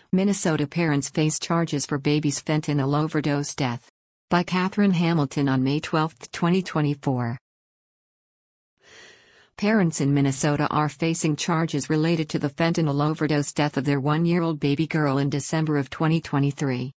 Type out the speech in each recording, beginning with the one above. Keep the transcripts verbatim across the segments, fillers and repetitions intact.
Minnesota parents face charges for baby's fentanyl overdose death. By Catherine Hamilton on May twelfth, twenty twenty-four. Parents in Minnesota are facing charges related to the fentanyl overdose death of their one-year-old baby girl in December of twenty twenty-three.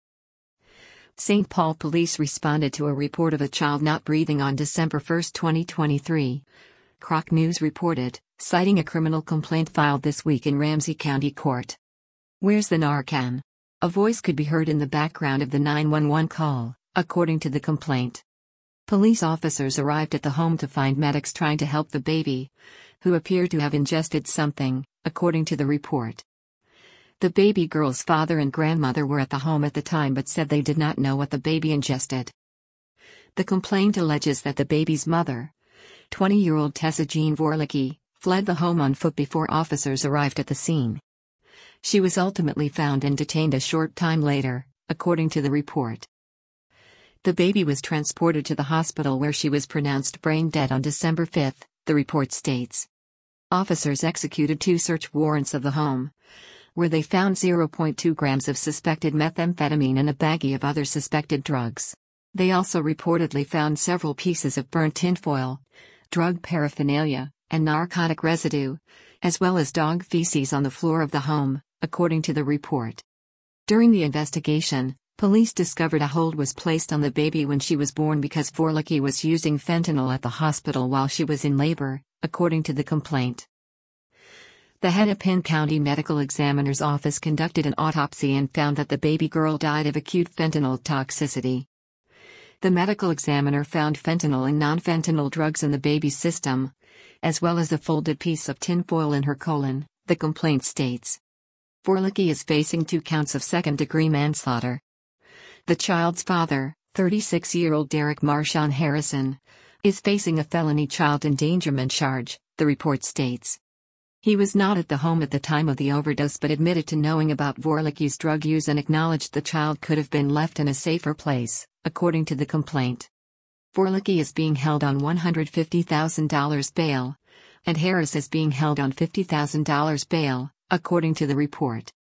Saint Paul police responded to a report of a child not breathing on December first, twenty twenty-three. Croc News reported, citing a criminal complaint filed this week in Ramsey County Court. "Where's the Narcan?" A voice could be heard in the background of the nine one one call, according to the complaint. Police officers arrived at the home to find medics trying to help the baby, who appeared to have ingested something, according to the report. The baby girl's father and grandmother were at the home at the time but said they did not know what the baby ingested. The complaint alleges that the baby's mother, twenty-year-old Tessa Jean Vorlicki, fled the home on foot before officers arrived at the scene. She was ultimately found and detained a short time later, according to the report. The baby was transported to the hospital where she was pronounced brain dead on December fifth, the report states. Officers executed two search warrants of the home, where they found zero point two grams of suspected methamphetamine and a baggie of other suspected drugs. They also reportedly found several pieces of burnt tinfoil, drug paraphernalia, and narcotic residue, as well as dog feces on the floor of the home, according to the report. During the investigation, police discovered a hold was placed on the baby when she was born because Vorlicki was using fentanyl at the hospital while she was in labor, according to the complaint. The Hennepin County Medical Examiner's Office conducted an autopsy and found that the baby girl died of acute fentanyl toxicity. The medical examiner found fentanyl and non-fentanyl drugs in the baby's system, as well as a folded piece of tinfoil in her colon, the complaint states. Vorlicki is facing two counts of second-degree manslaughter. The child's father, thirty-six-year-old Derek Marshawn Harrison, is facing a felony child endangerment charge, the report states. He was not at the home at the time of the overdose but admitted to knowing about Vorlicki's drug use and acknowledged the child could have been left in a safer place, according to the complaint. Vorlicki is being held on one hundred fifty thousand dollars bail, and Harris is being held on fifty thousand dollars bail, according to the report.